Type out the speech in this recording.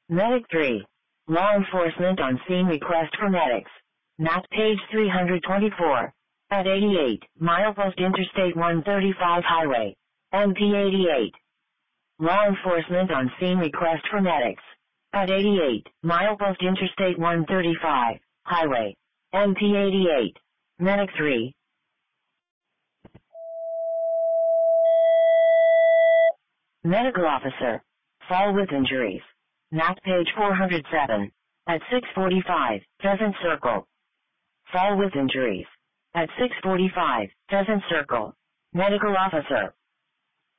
Medic 3. Law enforcement on scene request for medics. Not page 324. At 88, milepost Interstate 135 Highway. MP 88. Law enforcement on scene request for medics. At 88, milepost Interstate 135 Highway. MP 88. Medic 3. Medical officer. Fall with injuries. Not page 407. At 6:45, Pheasant Circle. Fall with injuries. At 6:45, Pheasant Circle. Medical officer.